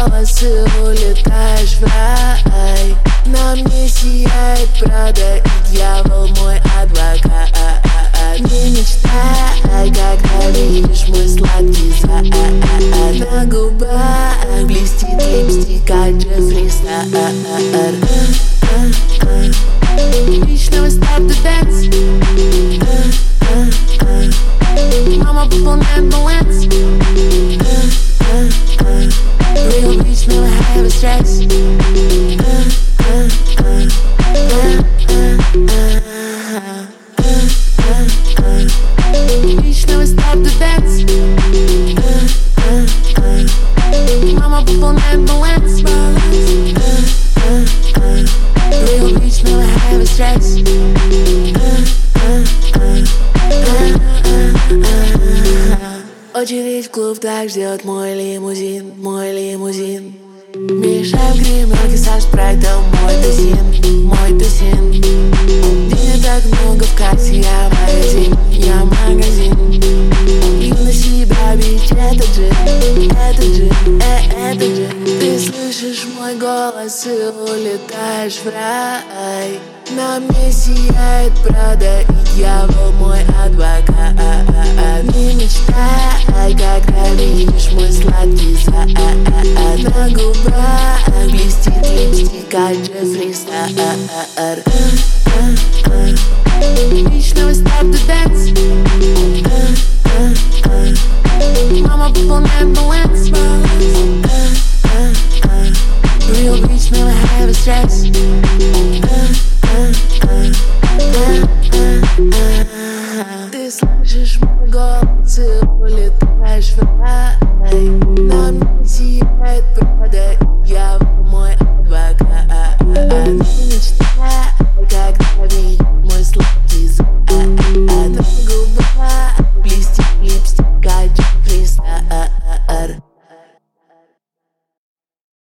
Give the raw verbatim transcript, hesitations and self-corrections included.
голос и улетаешь в рай. На мне сияет Прада и дьявол мой адвокат. Не мечтай, когда видишь мой сладкий зад. На губах блестит липстик, как джаз-рестарт. Личного старта дэнс. Мама пополняет баланс. Real bitch never have a stress. Личного старта дэнс. Мама пополняет баланс. Real bitch never have a stress. Очередь в клуб, так ждет мой лимузин, мой лимузин. Мешаю в гримерке со спрайтом мой тусин, мой тусин. Денег так много в кассе, я магазин, я магазин. И на себя бить этот джин, этот джин, э, этот джин. Ты слышишь мой голос и улетаешь в рай. На мне сияет Прада и дьявол мой адвокат. Не мечтай, когда видишь мой сладкий зад. На губах блестит липстик, как джаз-рестарт. Личного старта дэнс.